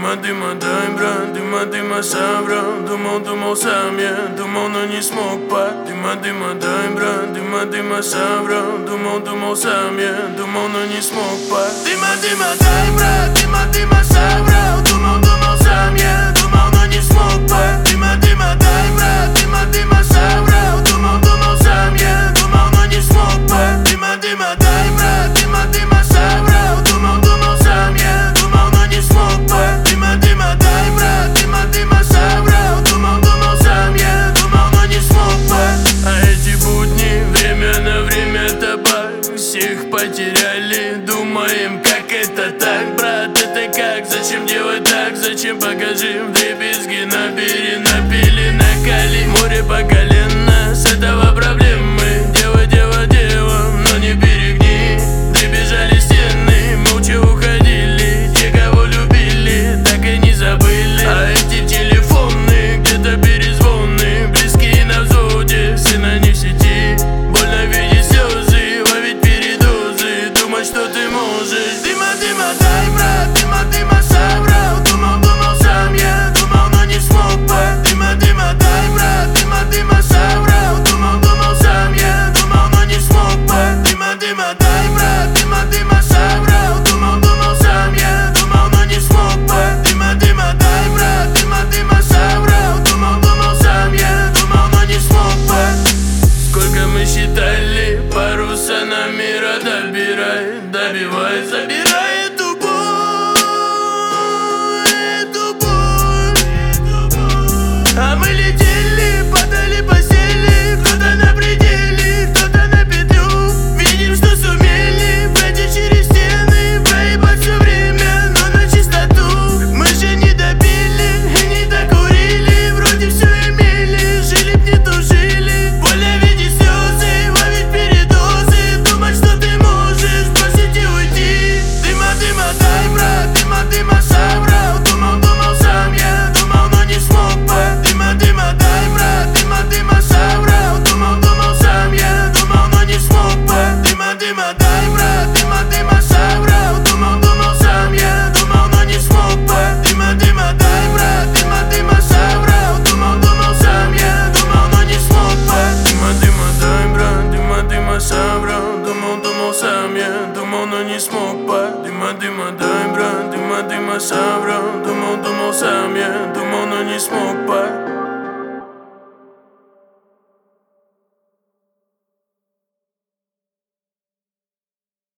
Дима, дай, брат, Дима, сам, брат. Думал сам я, но не смог, пап. Дима, дай, брат, Дима, сам, брат. Думал сам я, но не смог, пап. Дима, дай, брат, Дима, сам, брат. Думал сам я.